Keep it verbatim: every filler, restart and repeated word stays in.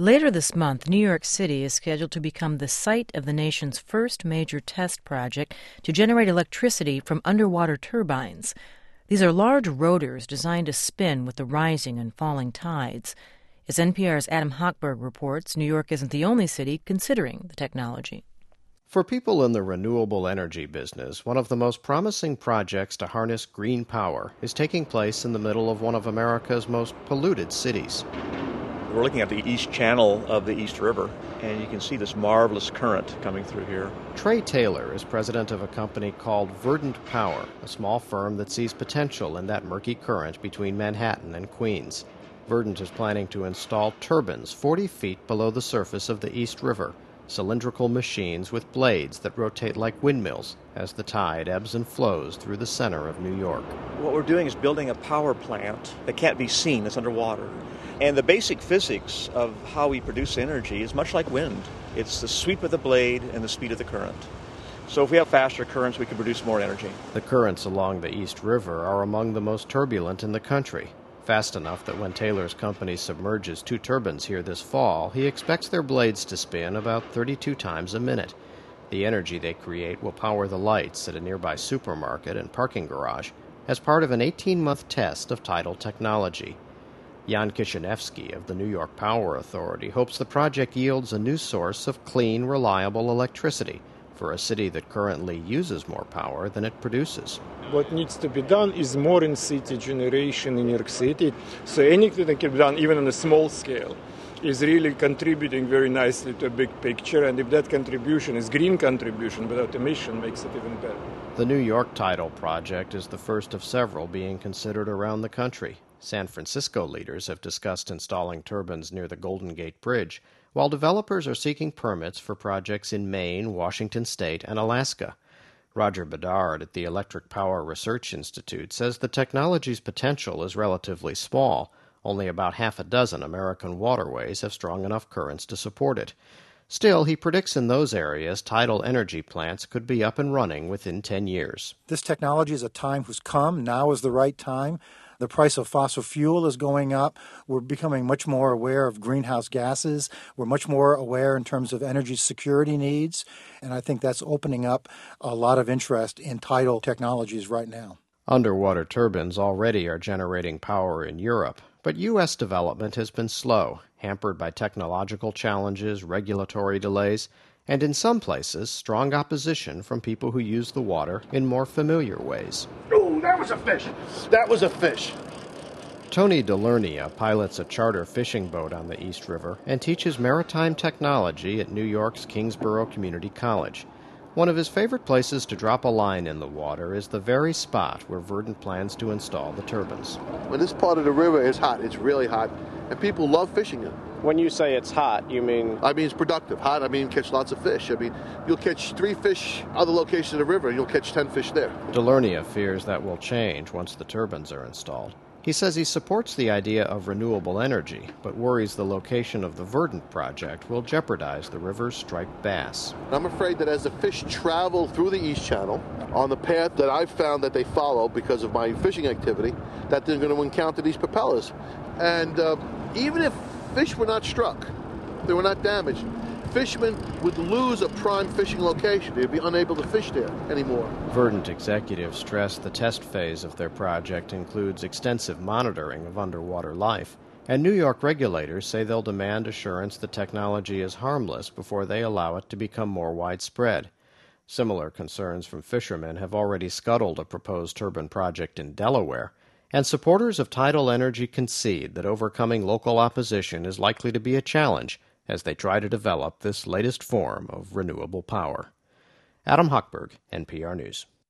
Later this month, New York City is scheduled to become the site of the nation's first major test project to generate electricity from underwater turbines. These are large rotors designed to spin with the rising and falling tides. As N P R's Adam Hochberg reports, New York isn't the only city considering the technology. For people in the renewable energy business, one of the most promising projects to harness green power is taking place in the middle of one of America's most polluted cities. We're looking at the east channel of the East River, and you can see this marvelous current coming through here. Trey Taylor is president of a company called Verdant Power, a small firm that sees potential in that murky current between Manhattan and Queens. Verdant is planning to install turbines forty feet below the surface of the East River, cylindrical machines with blades that rotate like windmills as the tide ebbs and flows through the center of New York. What we're doing is building a power plant that can't be seen, it's underwater. And the basic physics of how we produce energy is much like wind. It's the sweep of the blade and the speed of the current. So if we have faster currents, we can produce more energy. The currents along the East River are among the most turbulent in the country. Fast enough that when Taylor's company submerges two turbines here this fall, he expects their blades to spin about thirty-two times a minute. The energy they create will power the lights at a nearby supermarket and parking garage as part of an eighteen-month test of tidal technology. Jan Kishinevsky of the New York Power Authority hopes the project yields a new source of clean, reliable electricity for a city that currently uses more power than it produces. What needs to be done is more in-city generation in New York City. So anything that can be done, even on a small scale, is really contributing very nicely to a big picture. And if that contribution is green contribution without emission, makes it even better. The New York Tidal project is the first of several being considered around the country. San Francisco leaders have discussed installing turbines near the Golden Gate Bridge, while developers are seeking permits for projects in Maine, Washington State, and Alaska. Roger Bedard at the Electric Power Research Institute says the technology's potential is relatively small. Only about half a dozen American waterways have strong enough currents to support it. Still, he predicts in those areas tidal energy plants could be up and running within ten years. This technology is a time who's come. Now is the right time. The price of fossil fuel is going up. We're becoming much more aware of greenhouse gases. We're much more aware in terms of energy security needs. And I think that's opening up a lot of interest in tidal technologies right now. Underwater turbines already are generating power in Europe, but U S development has been slow, hampered by technological challenges, regulatory delays, and in some places, strong opposition from people who use the water in more familiar ways. Oh, that was a fish! That was a fish! Tony Delernia pilots a charter fishing boat on the East River and teaches maritime technology at New York's Kingsborough Community College. One of his favorite places to drop a line in the water is the very spot where Verdant plans to install the turbines. When this part of the river is hot, it's really hot, and people love fishing it. When you say it's hot, you mean? I mean it's productive. Hot, I mean catch lots of fish. I mean, you'll catch three fish other locations of the river, and you'll catch ten fish there. Delernia fears that will change once the turbines are installed. He says he supports the idea of renewable energy, but worries the location of the Verdant project will jeopardize the river's striped bass. I'm afraid that as the fish travel through the East Channel, on the path that I've found that they follow because of my fishing activity, that they're going to encounter these propellers. And uh, even if fish were not struck, they were not damaged, fishermen would lose a prime fishing location. They'd be unable to fish there anymore. Verdant executives stress the test phase of their project includes extensive monitoring of underwater life, and New York regulators say they'll demand assurance the technology is harmless before they allow it to become more widespread. Similar concerns from fishermen have already scuttled a proposed turbine project in Delaware, and supporters of tidal energy concede that overcoming local opposition is likely to be a challenge as they try to develop this latest form of renewable power. Adam Hochberg, N P R News.